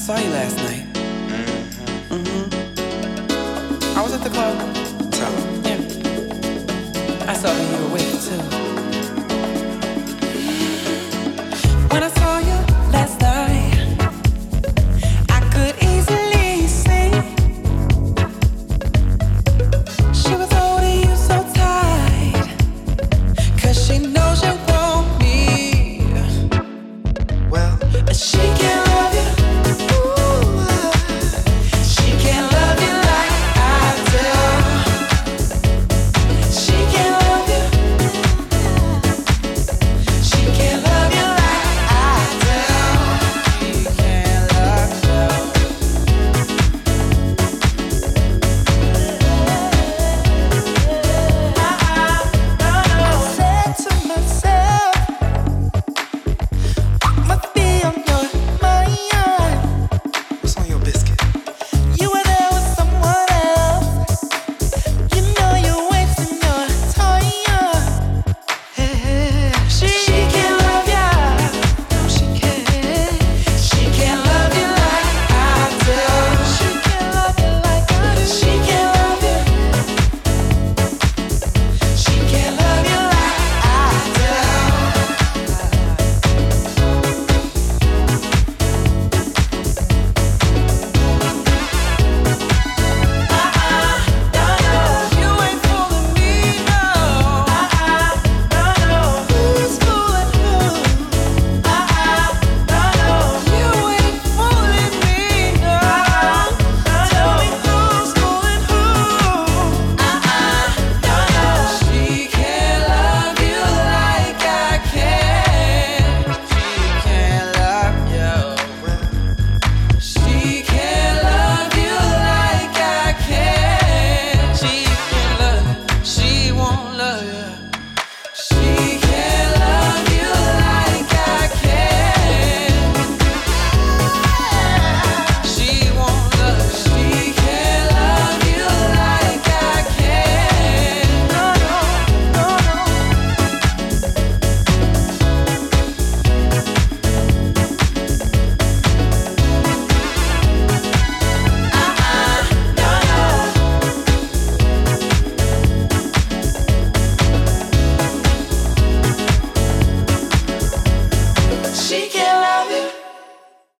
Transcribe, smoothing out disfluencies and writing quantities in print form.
saw you last night. I was at the club. Tell him. Yeah. I saw that you were with it too. When I saw you last night, I could easily see she was holding you so tight, 'cause she knows you want me. Well, She can't